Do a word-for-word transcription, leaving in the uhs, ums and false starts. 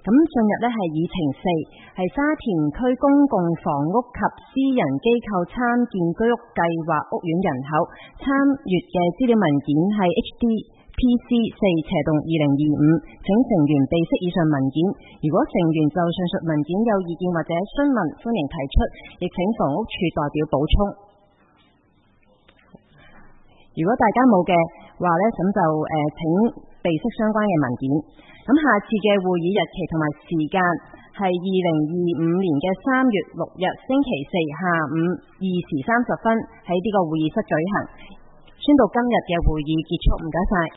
進入呢係議程四，係沙田區公共房屋及私人機構參建居屋計劃屋苑人口參閱嘅資料文件係 H D P C 四斜洞二零二五，請成員備悉以上文件。如果成員就上述文件有意見或者詢問，歡迎提出，亦請房屋處代表補充。如果大家冇嘅話呢，咁就誒、呃、請備悉相關嘅文件。咁下次嘅會議日期同埋時間係二零二五年嘅三月六日星期四下午二時三十分喺呢個會議室舉行。宣佈今日嘅會議結束，唔該晒。